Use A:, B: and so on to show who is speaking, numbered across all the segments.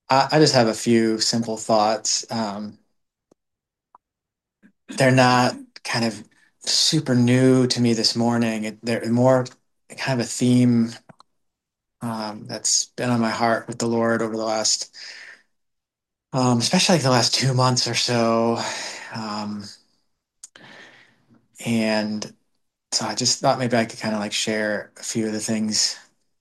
A: I just have a few simple thoughts. They're not kind of super new to me this morning. They're more kind of a theme that's been on my heart with the Lord over the last, especially like the last 2 months or so. Um, and so I just thought maybe I could kind of like share a few of the things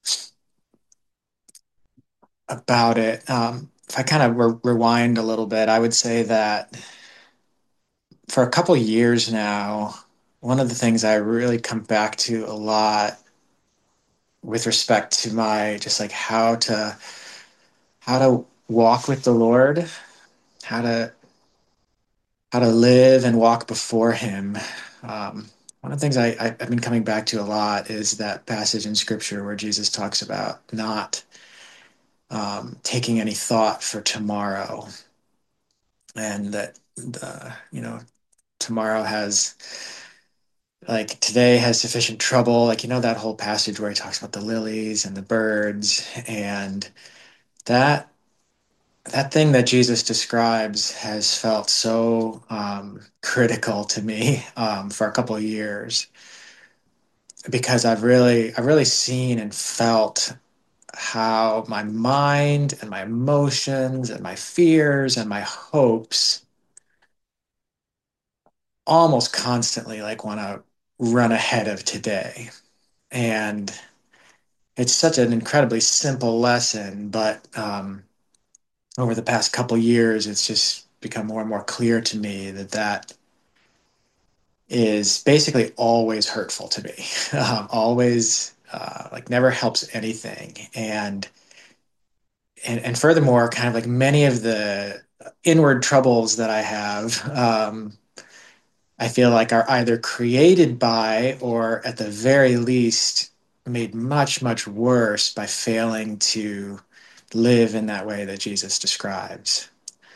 A: about it. If I kind of rewind a little bit, I would say that for a couple years now, one of the things I really come back to a lot with respect to my just like how to walk with the Lord, how to how to live and walk before Him. One of the things I've been coming back to a lot is that passage in Scripture where Jesus talks about not taking any thought for tomorrow, and that tomorrow has like today has sufficient trouble. Like that whole passage where he talks about the lilies and the birds and that that thing that Jesus describes has felt so critical to me for a couple of years because I've really seen and felt how my mind and my emotions and my fears and my hopes almost constantly like want to run ahead of today. And it's such an incredibly simple lesson, but over the past couple years, it's just become more and more clear to me that that is basically always hurtful to me, always like never helps anything, and furthermore, kind of like many of the inward troubles that I have. I feel like are either created by or at the very least made much, much worse by failing to live in that way that Jesus describes.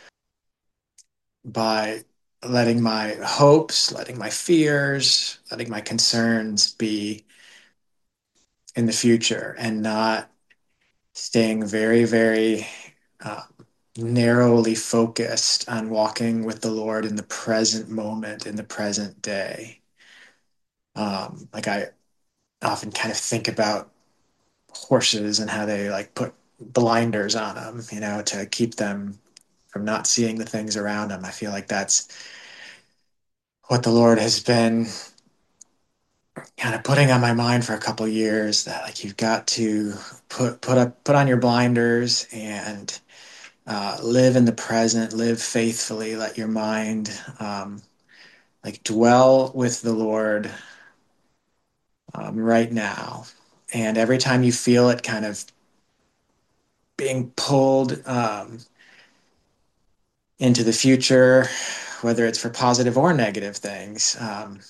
A: By letting my hopes, letting my fears, letting my concerns be in the future and not staying very, very uh, narrowly focused on walking with the Lord in the present moment, in the present day. Like I often kind of think about horses and how they like put blinders on them, to keep them from not seeing the things around them. I feel like that's what the Lord has been kind of putting on my mind for a couple of years, that like you've got to put on your blinders and live in the present, live faithfully, let your mind like dwell with the Lord right now. And every time you feel it kind of being pulled into the future, whether it's for positive or negative things,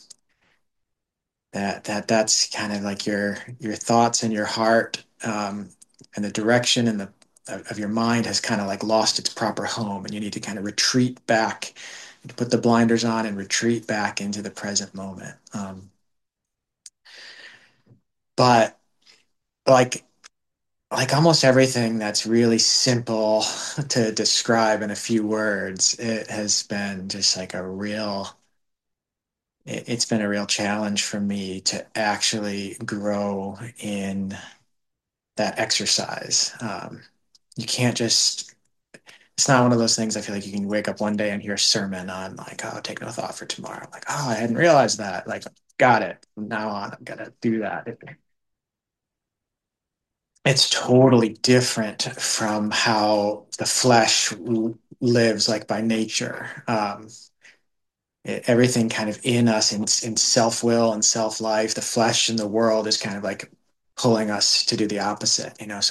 A: that's kind of like your thoughts and your heart, and the direction and the of your mind has kind of like lost its proper home, and you need to kind of retreat back, put the blinders on, and retreat back into the present moment. But like like almost everything that's really simple to describe in a few words, it has been just like it's been a real challenge for me to actually grow in that exercise. You can't just, it's not one of those things I feel like you can wake up one day and hear a sermon on, like, oh, take no thought for tomorrow. Like, oh, I hadn't realized that. Like, got it. From now on, I'm going to do that. It's totally different from how the flesh lives, like by nature. Everything kind of in us, in self-will and self-life, the flesh and the world is kind of like pulling us to do the opposite, so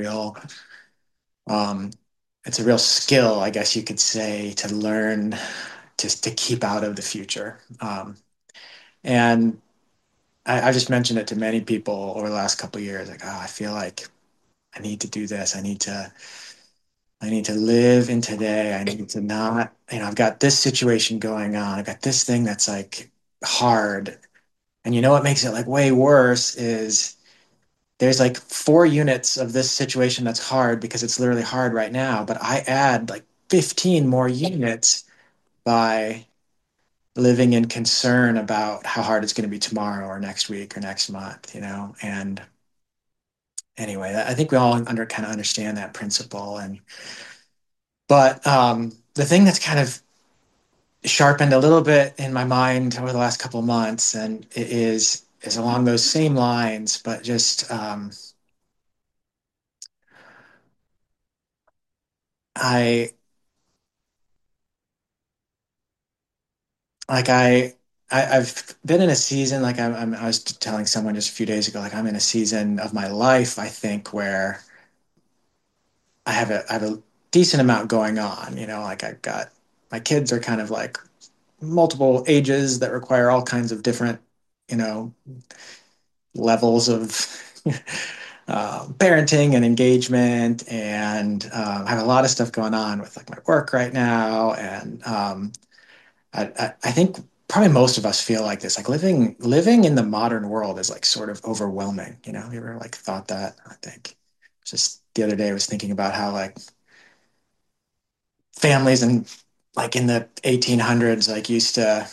A: um, it's a real skill, I guess you could say, to learn to keep out of the future. And I just mentioned it to many people over the last couple of years, like, oh, I feel like I need to do this. I need to live in today. I need to not, I've got this situation going on. I've got this thing that's like hard. And what makes it like way worse is there's like 4 units of this situation that's hard because it's literally hard right now, but I add like 15 more units by living in concern about how hard it's going to be tomorrow or next week or next month, And anyway, I think we all kind of understand that principle. But the thing that's kind of sharpened a little bit in my mind over the last couple of months, and it is along those same lines, but just I like I've been in a season like I was telling someone just a few days ago, like I'm in a season of my life, I think, where I have a decent amount going on. Like I've got my kids are kind of like multiple ages that require all kinds of different, you know, levels of parenting and engagement, and I have a lot of stuff going on with like my work right now, and I think probably most of us feel like this, like living in the modern world is like sort of overwhelming. You ever like thought that? I think just the other day I was thinking about how like families and like in the 1800s like used to,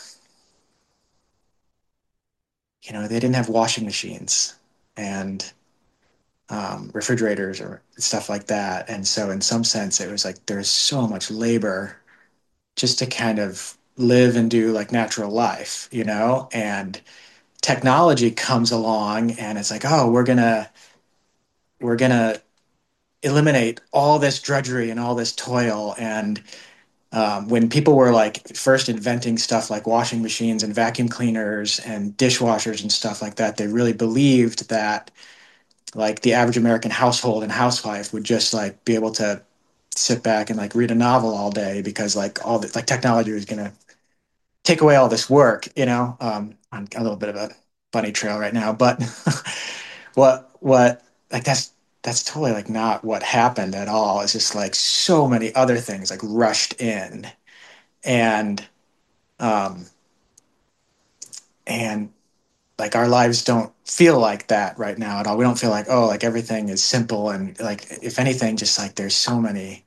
A: they didn't have washing machines and refrigerators or stuff like that, and so in some sense it was like there's so much labor just to kind of live and do like natural life, and technology comes along and it's like, oh, we're gonna eliminate all this drudgery and all this toil. And when people were like first inventing stuff like washing machines and vacuum cleaners and dishwashers and stuff like that, they really believed that like the average American household and housewife would just like be able to sit back and like read a novel all day because like all the like technology was gonna take away all this work. I'm a little bit of a bunny trail right now, but what like that's totally like not what happened at all. It's just like so many other things like rushed in, and um and like our lives don't feel like that right now at all. We don't feel like, oh, like everything is simple, and like if anything, just like there's so many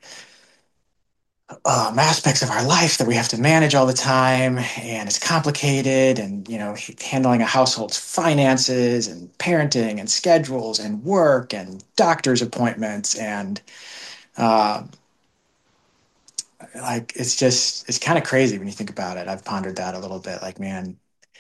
A: aspects of our life that we have to manage all the time, and it's complicated. And handling a household's finances and parenting and schedules and work and doctor's appointments, and um, like it's kind of crazy when you think about it. I've pondered that a little bit. Like, man,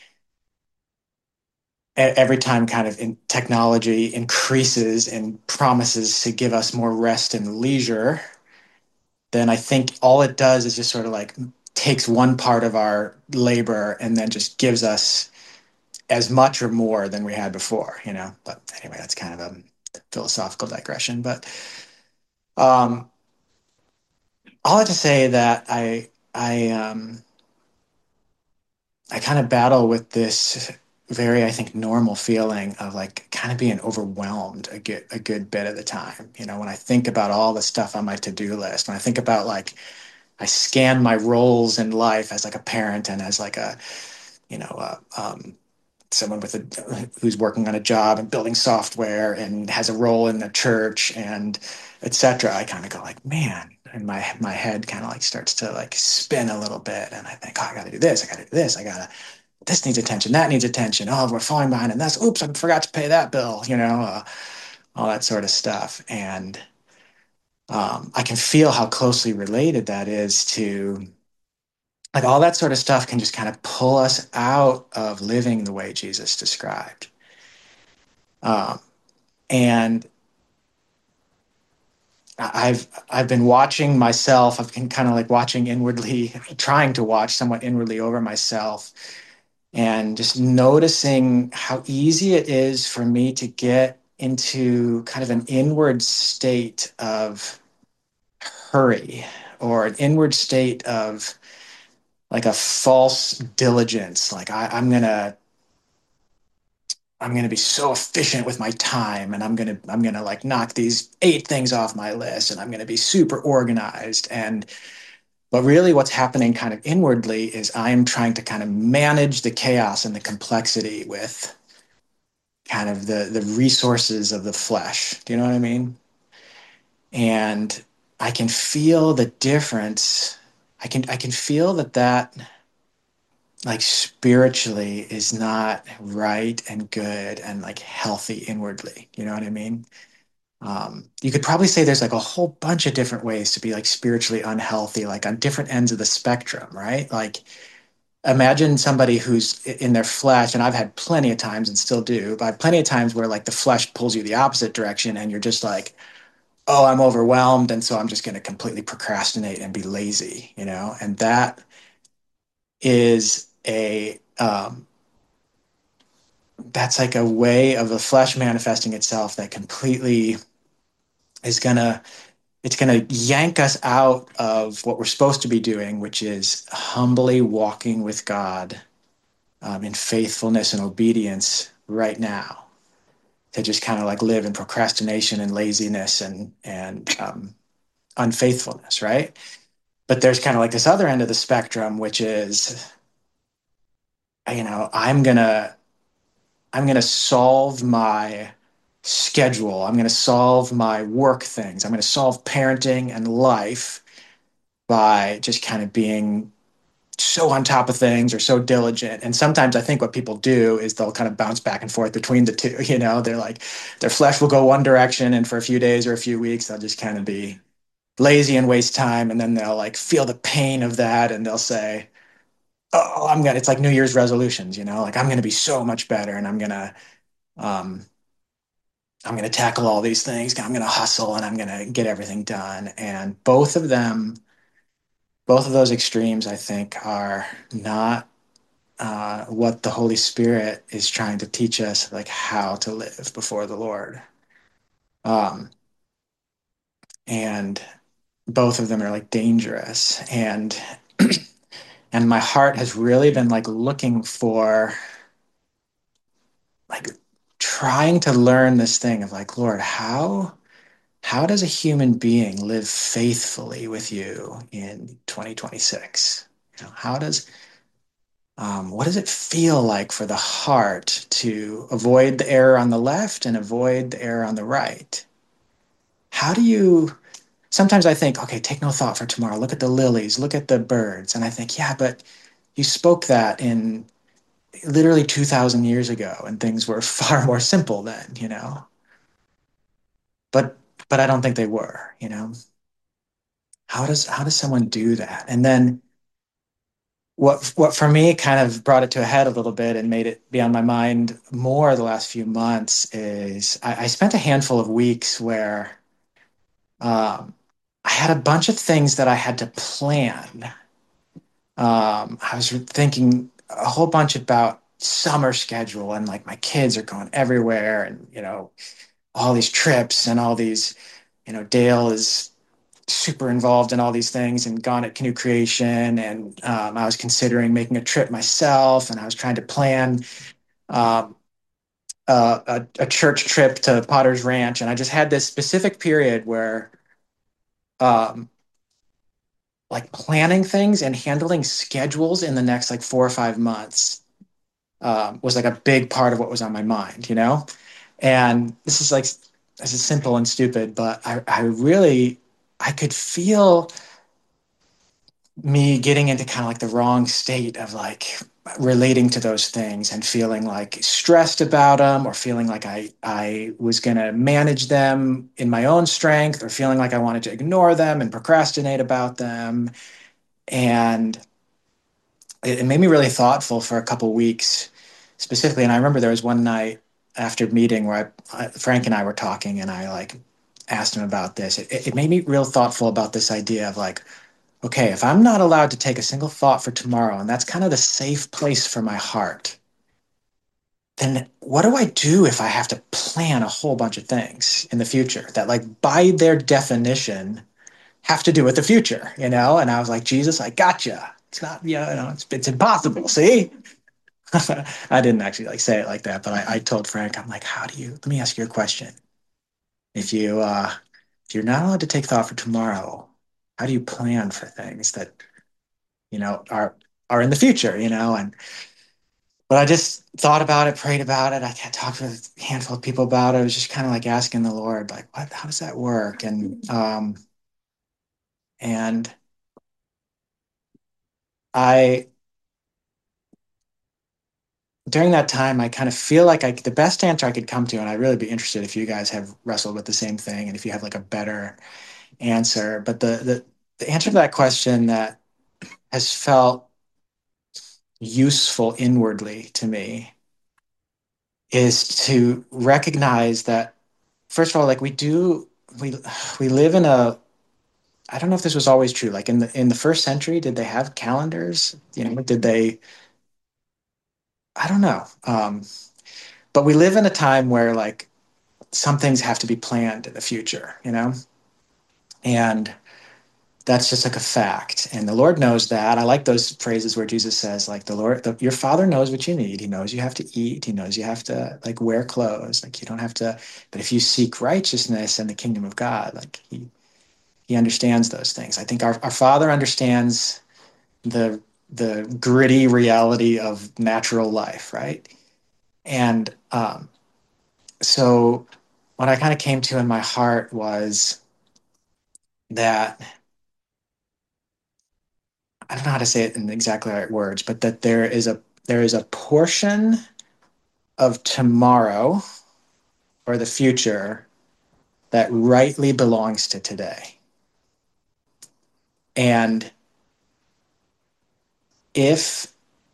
A: every time kind of technology increases and promises to give us more rest and leisure, then I think all it does is just sort of like takes one part of our labor and then just gives us as much or more than we had before. But anyway, that's kind of a philosophical digression. But um, all that to say that I kind of battle with this very, I think, normal feeling of like kind of being overwhelmed a good bit of the time. When I think about all the stuff on my to-do list, when I think about like I scan my roles in life as like a parent and as like a, someone who's working on a job and building software and has a role in the church and etc. I kind of go like, man, and my head kind of like starts to like spin a little bit, and I think, oh, I got to do this, I got to do this, I got to this needs attention, that needs attention. Oh, we're falling behind, and that's oops, I forgot to pay that bill. All that sort of stuff, and I can feel how closely related that is to like all that sort of stuff can just kind of pull us out of living the way Jesus described. Um, and I've been watching myself. I've been kind of like watching inwardly, trying to watch somewhat inwardly over myself, and just noticing how easy it is for me to get into kind of an inward state of hurry, or an inward state of like a false diligence. Like I'm gonna be so efficient with my time, and I'm gonna like knock these 8 things off my list, and I'm gonna be super organized. And but really, what's happening kind of inwardly is I am trying to kind of manage the chaos and the complexity with kind of the resources of the flesh. Do you know what I mean? And I can feel the difference. I can feel that like spiritually is not right and good and like healthy inwardly. You know what I mean? You could probably say there's like a whole bunch of different ways to be like spiritually unhealthy, like on different ends of the spectrum, right? Like imagine somebody who's in their flesh, and I've had plenty of times and still do, but I have plenty of times where like the flesh pulls you the opposite direction and you're just like, oh, I'm overwhelmed. And so I'm just going to completely procrastinate and be lazy, you know? And that is that's like a way of the flesh manifesting itself that completely is going to, it's going to yank us out of what we're supposed to be doing, which is humbly walking with God in faithfulness and obedience right now, to just kind of like live in procrastination and laziness and unfaithfulness, right? But there's kind of like this other end of the spectrum, which is, you know, I'm gonna solve my schedule. I'm gonna solve my work things. I'm gonna solve parenting and life by just kind of being so on top of things or so diligent. And sometimes I think what people do is they'll kind of bounce back and forth between the two. You know, they're like their flesh will go one direction, and for a few days or a few weeks, they'll just kind of be lazy and waste time. And then they'll like feel the pain of that, and they'll say, "Oh, it's like New Year's resolutions, you know, like I'm gonna be so much better, and um, I'm gonna tackle all these things. I'm gonna hustle, and I'm gonna get everything done." And both of those extremes, I think, are not what the Holy Spirit is trying to teach us, like how to live before the Lord. Um, and both of them are like dangerous. And my heart has really been like looking for like trying to learn this thing of like, Lord, how does a human being live faithfully with you in 2026? You know, what does it feel like for the heart to avoid the error on the left and avoid the error on the right? How do you, sometimes I think, okay, take no thought for tomorrow. Look at the lilies, look at the birds. And I think, yeah, but you spoke that in literally 2,000 years ago and things were far more simple then, you know? But, but I don't think they were, you know? How does someone do that? And then what for me kind of brought it to a head a little bit and made it be on my mind more the last few months is I spent a handful of weeks where um, I had a bunch of things that I had to plan. I was thinking a whole bunch about summer schedule and like my kids are going everywhere and you know all these trips and all these Dale is super involved in all these things and gone at canoe creation and I was considering making a trip myself and I was trying to plan um, a church trip to Potter's Ranch and I just had this specific period where um, like planning things and handling schedules in the next like 4 or 5 months was like a big part of what was on my mind, you know? And this is simple and stupid, but I really, I could feel me getting into kind of like the wrong state of like relating to those things and feeling like stressed about them or feeling like I was going to manage them in my own strength or feeling like I wanted to ignore them and procrastinate about them. And it made me really thoughtful for a couple weeks specifically. And I remember there was one night after meeting where Frank and I were talking and I like asked him about this. It made me real thoughtful about this idea of like, okay, if I'm not allowed to take a single thought for tomorrow, and that's kind of the safe place for my heart, then what do I do if I have to plan a whole bunch of things in the future that, like, by their definition, have to do with the future, you know? And I was like, Jesus, I gotcha. It's not, it's impossible. See? I didn't actually like say it like that, but I told Frank, I'm like, let me ask you a question. If you're not allowed to take thought for tomorrow, how do you plan for things that, you know, are in the future, you know? And But I just thought about it, prayed about it. I talked with a handful of people about it. I was just kind of like asking the Lord, like, what, how does that work? And I, during that time, I kind of feel like the best answer I could come to, and I'd really be interested if you guys have wrestled with the same thing and if you have like a better answer. But the answer to that question that has felt useful inwardly to me is to recognize that, first of all, like we we live in a, I don't know if this was always true. Like in the first century, did they have calendars? You know, did they? I don't know. But we live in a time where like some things have to be planned in the future, you know, and that's just like a fact. And the Lord knows that. I like those phrases where Jesus says, like, your Father knows what you need. He knows you have to eat. He knows you have to like wear clothes. Like you don't have to. But if you seek righteousness and the kingdom of God, like he understands those things. I think our Father understands the gritty reality of natural life, right? And so what I kind of came to in my heart was that, I don't know how to say it in exactly the right words, but that there is a portion of tomorrow or the future that rightly belongs to today. And if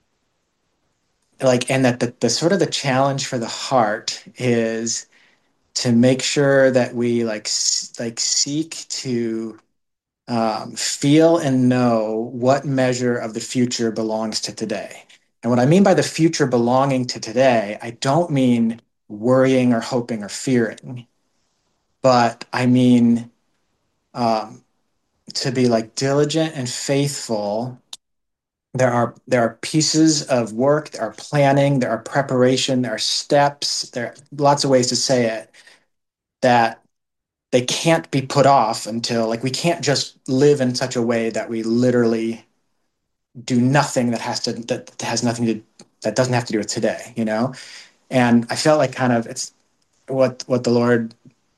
A: like, and that the sort of the challenge for the heart is to make sure that we like seek to feel and know what measure of the future belongs to today. And what I mean by the future belonging to today, I don't mean worrying or hoping or fearing, but I mean um, to be like diligent and faithful. There are pieces of work, there are planning, there are preparation, there are steps, there are lots of ways to say it that they can't be put off until, like, we can't just live in such a way that we literally do nothing that has nothing to that doesn't have to do with today, you know. And I felt like kind of it's what the Lord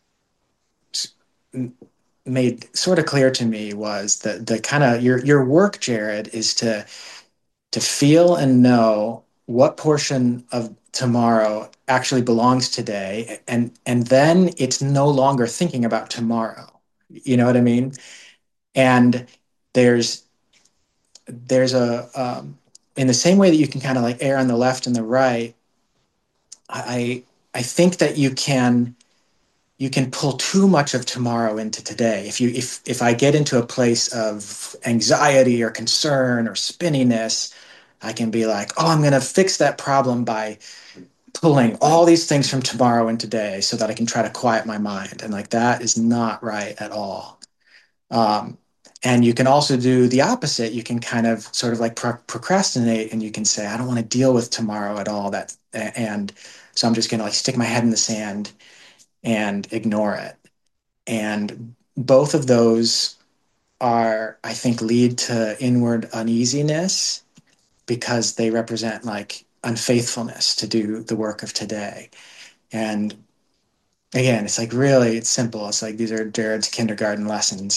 A: made sort of clear to me was that the kind of your work, Jared, is to feel and know what portion of tomorrow actually belongs today, and then it's no longer thinking about tomorrow, you know what I mean. And there's there's a in the same way that you can kind of like err on the left and the right, I I think that you can pull too much of tomorrow into today. If I get into a place of anxiety or concern or spinniness, I can be like, oh, I'm going to fix that problem by pulling all these things from tomorrow and today so that I can try to quiet my mind. And like that is not right at all. Um, and you can also do the opposite. You can kind of sort of like procrastinate, and you can say, I don't want to deal with tomorrow at all. And so I'm just going to like stick my head in the sand and ignore it. And both of those are, I think, lead to inward uneasiness because they represent like unfaithfulness to do the work of today. And again, it's like really, it's simple. It's like these are Jared's kindergarten lessons,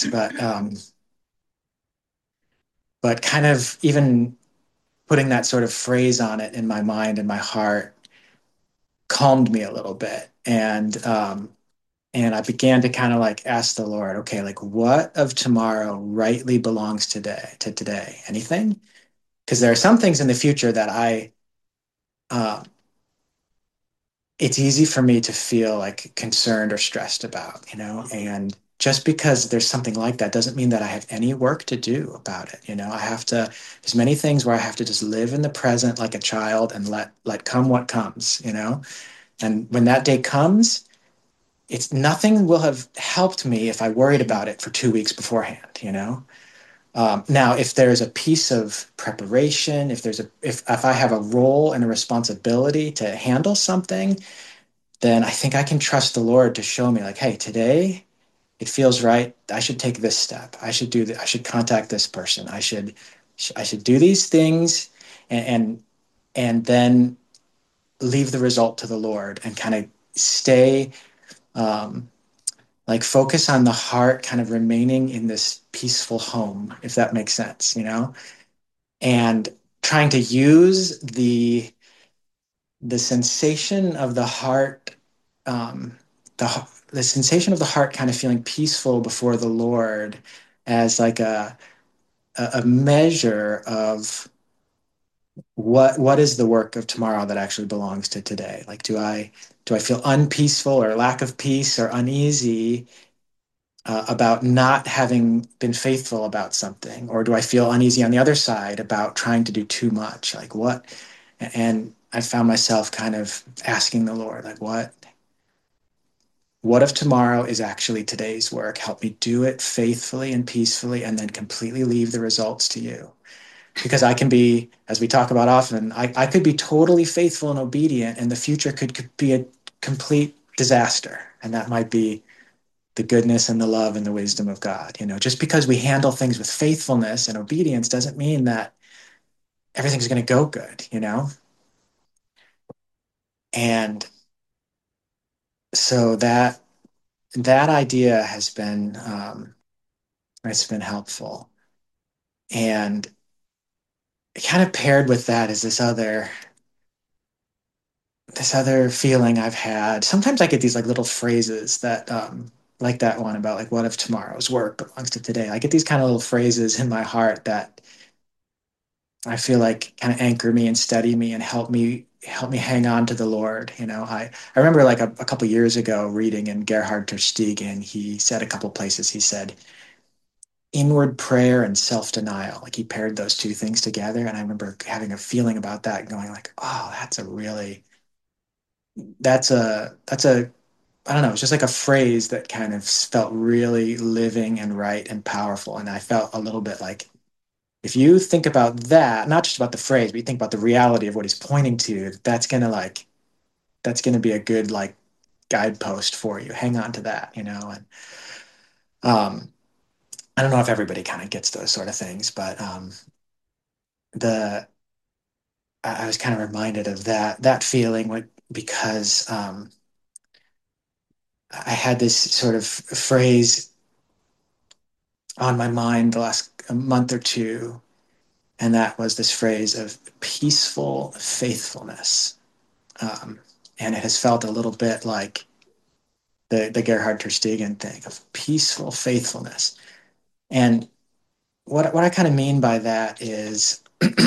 A: but kind of even putting that sort of phrase on it in my mind and my heart calmed me a little bit. And I began to kind of like ask the Lord, okay, like what of tomorrow rightly belongs to today? Anything? Because there are some things in the future that uh, it's easy for me to feel like concerned or stressed about, you know, and just because there's something like that doesn't mean that I have any work to do about it. You know, there's many things where I have to just live in the present like a child and let come what comes, you know, and when that day comes, it's nothing will have helped me if I worried about it for 2 weeks beforehand, you know. Now, if there's a piece of preparation, if I have a role and a responsibility to handle something, then I think I can trust the Lord to show me, like, hey, today it feels right. I should take this step. I should do that. I should contact this person. I should do these things, and and then leave the result to the Lord and kind of stay, um, like focus on the heart kind of remaining in this peaceful home, if that makes sense, and trying to use the sensation of the heart, um, the sensation of the heart kind of feeling peaceful before the Lord as like a measure of what is the work of tomorrow that actually belongs to today. Like, do I feel unpeaceful or lack of peace or uneasy about not having been faithful about something, or do I feel uneasy on the other side about trying to do too much? Like what? And I found myself kind of asking the Lord, like, what if tomorrow is actually today's work? Help me do it faithfully and peacefully, and then completely leave the results to you. Because I can be, as we talk about often, I could be totally faithful and obedient, and the future could be a complete disaster. And that might be the goodness and the love and the wisdom of God. Just because we handle things with faithfulness and obedience doesn't mean that everything's going to go good. And so that idea has been helpful. And kind of paired with that is this other feeling I've had. Sometimes I get these like little phrases that like that one about like what if tomorrow's work belongs to today. I get these kind of little phrases in my heart that I feel like kind of anchor me and steady me and help me hang on to the Lord. I remember like a couple years ago reading in Gerhard Tersteegen, he said a couple places, he said inward prayer and self-denial. Like he paired those two things together. And I remember having a feeling about that and going like, oh, that's a I don't know, it's just like a phrase that kind of felt really living and right and powerful. And I felt a little bit like if you think about that, not just about the phrase, but you think about the reality of what he's pointing to, that's gonna be a good like guidepost for you. Hang on to that. And um I don't know if everybody kind of gets those sort of things, but the I was kind of reminded of that feeling because I had this sort of phrase on my mind the last month or two, and that was this phrase of peaceful faithfulness. Um, and it has felt a little bit like the Gerhard Terstegen thing of peaceful faithfulness. And what I kind of mean by that is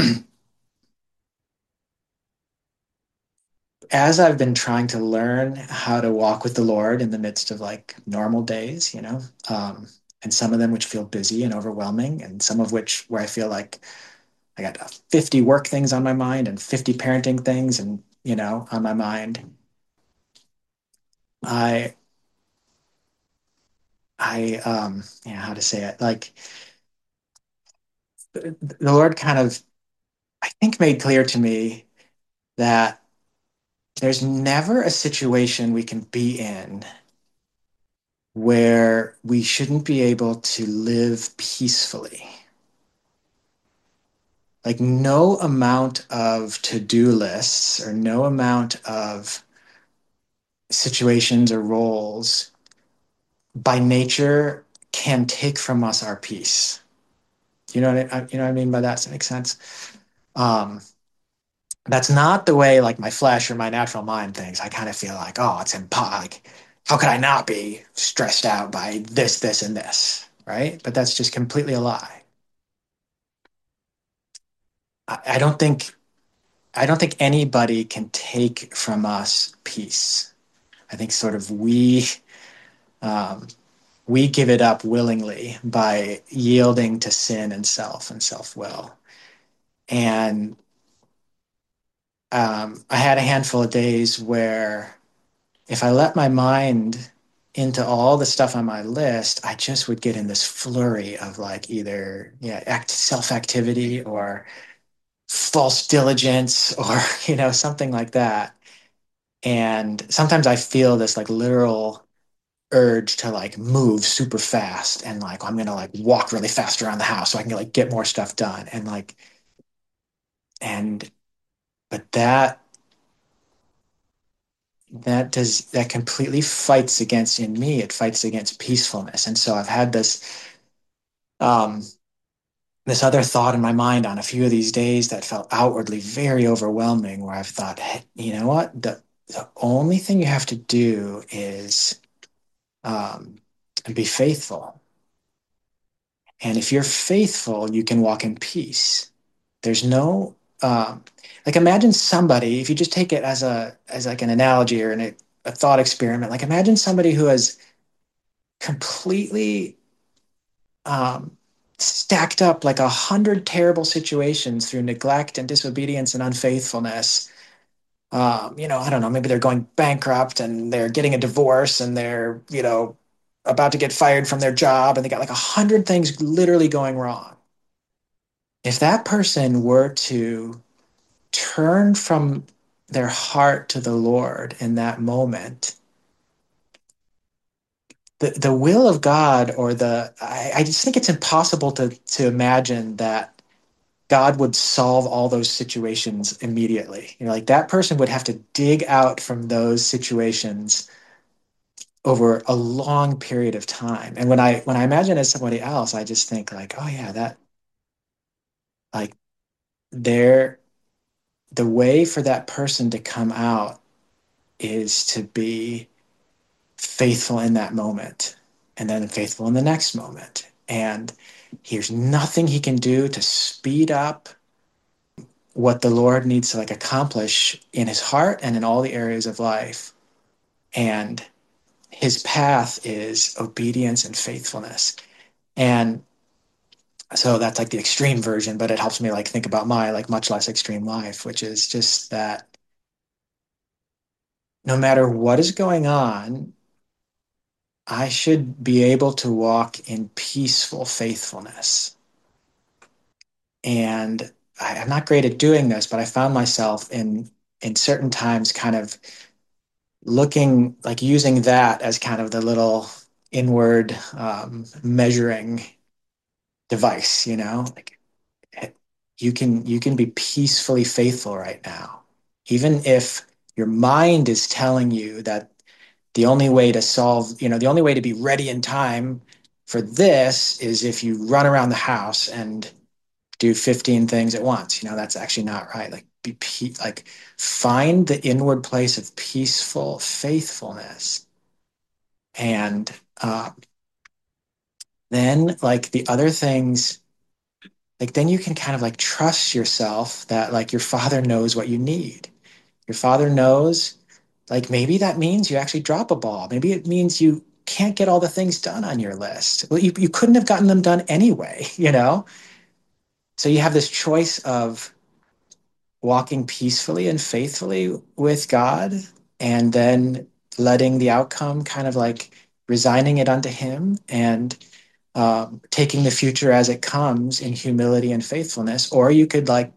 A: as I've been trying to learn how to walk with the Lord in the midst of like normal days, um, and some of them which feel busy and overwhelming, and some of which where I feel like I got 50 work things on my mind and 50 parenting things and, on my mind. I, yeah, how to say it? Like the Lord kind of, I think, made clear to me that there's never a situation we can be in where we shouldn't be able to live peacefully. Like, no amount of to do lists or no amount of situations or roles by nature can take from us our peace. You know what I mean by that? Does that make sense? Um, that's not the way like my flesh or my natural mind thinks. I kind of feel like, oh, it's impossible. Like, how could I not be stressed out by this, and this, right? But that's just completely a lie. I don't think anybody can take from us peace. I think sort of um, we give it up willingly by yielding to sin and self will. And I had a handful of days where if I let my mind into all the stuff on my list, I just would get in this flurry of like either self activity or false diligence or something like that. And sometimes I feel this like literal urge to like move super fast and like I'm gonna like walk really fast around the house so I can like get more stuff done and But that completely fights against, in me, it fights against peacefulness. And so I've had um this other thought in my mind on a few of these days that felt outwardly very overwhelming, where I've thought, hey, you know what, the only thing you have to do is um be faithful. And if you're faithful, you can walk in peace. There's no like, imagine somebody, if you just take it as like an analogy or a thought experiment, like imagine somebody who has completely um, stacked up like 100 terrible situations through neglect and disobedience and unfaithfulness. I don't know, maybe they're going bankrupt and they're getting a divorce and they're, about to get fired from their job and they got like 100 things literally going wrong. If that person were to turn from their heart to the Lord in that moment, the will of God, or I just think it's impossible to imagine that God would solve all those situations immediately. Like that person would have to dig out from those situations over a long period of time. And when I imagine it as somebody else, I just think like, oh yeah, that like there the way for that person to come out is to be faithful in that moment and then faithful in the next moment. And here's nothing he can do to speed up what the Lord needs to like accomplish in his heart and in all the areas of life. And his path is obedience and faithfulness. And so that's like the extreme version, but it helps me like think about my like much less extreme life, which is just that no matter what is going on, I should be able to walk in peaceful faithfulness. And I'm not great at doing this, but I found myself in certain times kind of looking like using that as kind of the little inward measuring device, like you can be peacefully faithful right now, even if your mind is telling you that the only way to be ready in time for this is if you run around the house and do 15 things at once. That's actually not right. Like like find the inward place of peaceful faithfulness. And then like the other things, like then you can kind of like trust yourself that like your father knows what you need. Your father knows, like maybe that means you actually drop a ball. Maybe it means you can't get all the things done on your list. Well, you couldn't have gotten them done anyway, you know? So you have this choice of walking peacefully and faithfully with God, and then letting the outcome kind of like resigning it unto Him, and taking the future as it comes in humility and faithfulness. Or you could like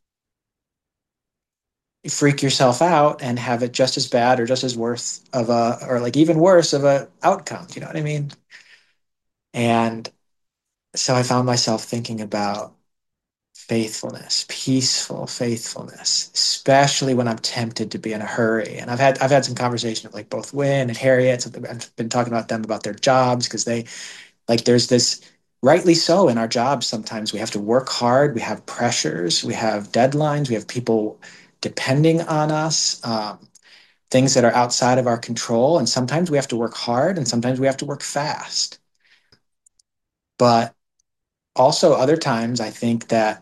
A: freak yourself out and have it just as bad or just as worse of a, or like even worse of a outcome. You know what I mean? And so I found myself thinking about faithfulness, peaceful faithfulness, especially when I'm tempted to be in a hurry. And I've had some conversation with like both Wynn and Harriet. I've been talking about them about their jobs, because they like there's this, rightly so, in our jobs sometimes we have to work hard, we have pressures, we have deadlines, we have people depending on us, things that are outside of our control, and sometimes we have to work hard and sometimes we have to work fast. But also other times I think that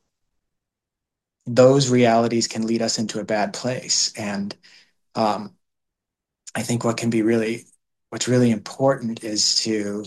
A: those realities can lead us into a bad place. And um, I think what's really important is to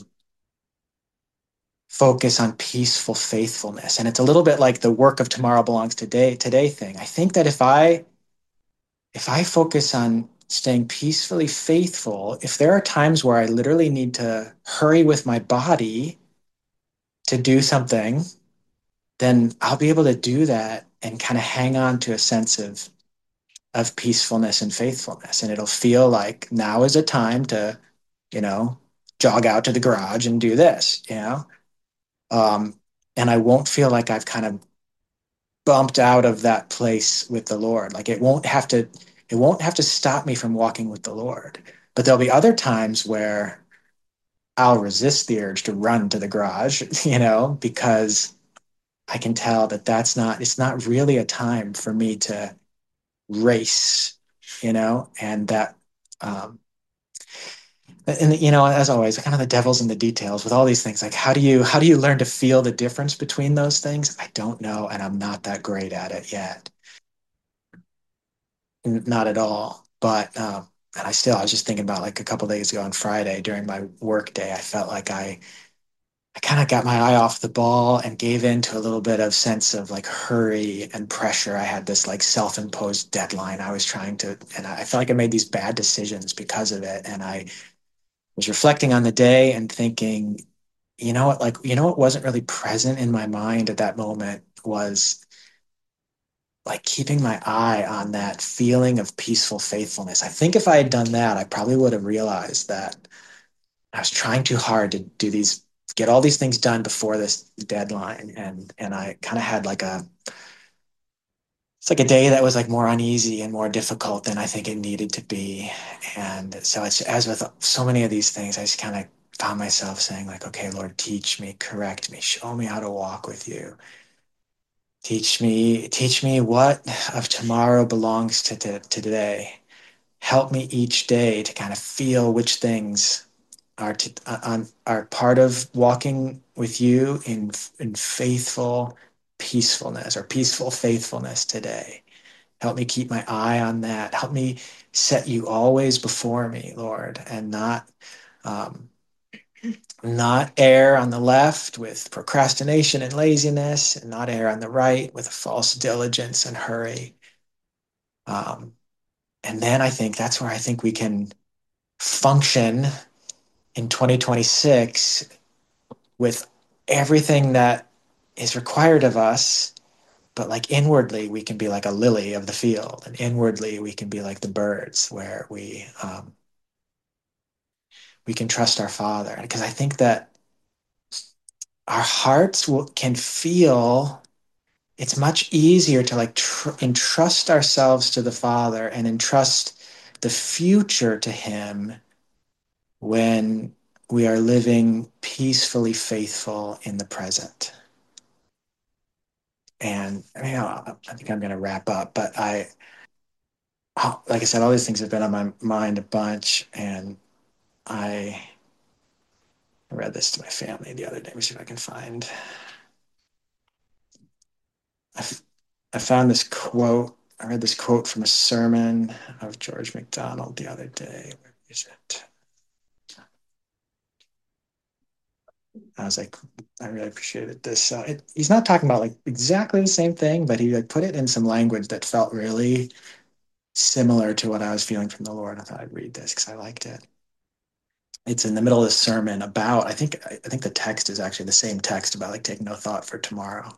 A: focus on peaceful faithfulness. And it's a little bit like the work of tomorrow belongs today thing. I think that if I focus on staying peacefully faithful, if there are times where I literally need to hurry with my body to do something, then I'll be able to do that and kind of hang on to a sense of peacefulness and faithfulness. And it'll feel like now is a time to, you know, jog out to the garage and do this, um, and I won't feel like I've kind of bumped out of that place with the Lord. Like it won't have to stop me from walking with the Lord. But there'll be other times where I'll resist the urge to run to the garage, because I can tell that it's not really a time for me to race, and that, um, and as always, kind of the devil's in the details with all these things. Like, how do you learn to feel the difference between those things? I don't know, and I'm not that great at it yet. Not at all. But and I was just thinking about, like, a couple days ago on Friday during my work day, I felt like I kind of got my eye off the ball and gave in to a little bit of sense of like hurry and pressure. I had this like self-imposed deadline I was trying to, and I felt like I made these bad decisions because of it. And I was reflecting on the day and thinking, what wasn't really present in my mind at that moment was like keeping my eye on that feeling of peaceful faithfulness. I think if I had done that, I probably would have realized that I was trying too hard to get all these things done before this deadline, and I kind of had like it's like a day that was like more uneasy and more difficult than I think it needed to be. And so it's as with so many of these things, I just kind of found myself saying like, okay, Lord, teach me, correct me, show me how to walk with you. Teach me what of tomorrow belongs to today. Help me each day to kind of feel which things are part of walking with you in faithful peacefulness or peaceful faithfulness today. Help me keep my eye on that. Help me set you always before me, Lord, and um, not err on the left with procrastination and laziness, and not err on the right with false diligence and hurry. Um, and then I think that's where I think we can function in 2026 with everything that is required of us, but like inwardly we can be like a lily of the field, and inwardly we can be like the birds, where we can trust our Father. Because I think that our hearts can feel it's much easier to like entrust ourselves to the Father and entrust the future to Him when we are living peacefully faithful in the present. And I think I'm going to wrap up, but like I said, all these things have been on my mind a bunch, and I read this to my family the other day. Let me see if I can find. I, f- I found this quote. I read this quote from a sermon of George MacDonald the other day. Where is it? I was like, I really appreciated this. He's not talking about like exactly the same thing, but he like put it in some language that felt really similar to what I was feeling from the Lord. I thought I'd read this because I liked it. It's in the middle of the sermon about, I think the text is actually the same text about like take no thought for tomorrow.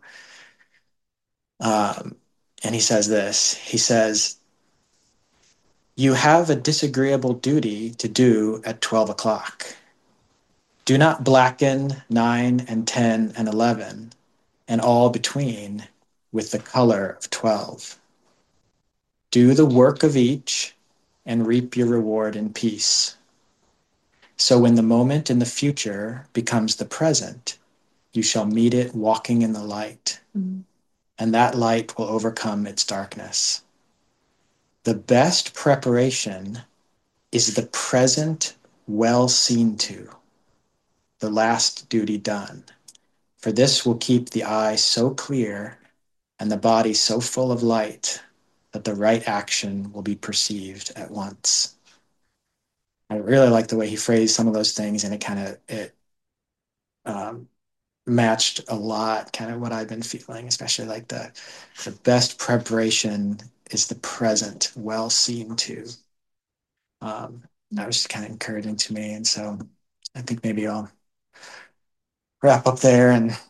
A: Um, and he says this. He says, "You have a disagreeable duty to do at 12 o'clock. Do not blacken 9 and 10 and 11 and all between with the color of 12. Do the work of each and reap your reward in peace. So when the moment in the future becomes the present, you shall meet it walking in the light, and that light will overcome its darkness. The best preparation is the present well seen to, the last duty done. For this will keep the eye so clear and the body so full of light that the right action will be perceived at once." I really like the way he phrased some of those things, and it um, matched a lot kind of what I've been feeling, especially like the best preparation is the present well seen to. That was kind of encouraging to me, and so I think maybe I'll wrap up there and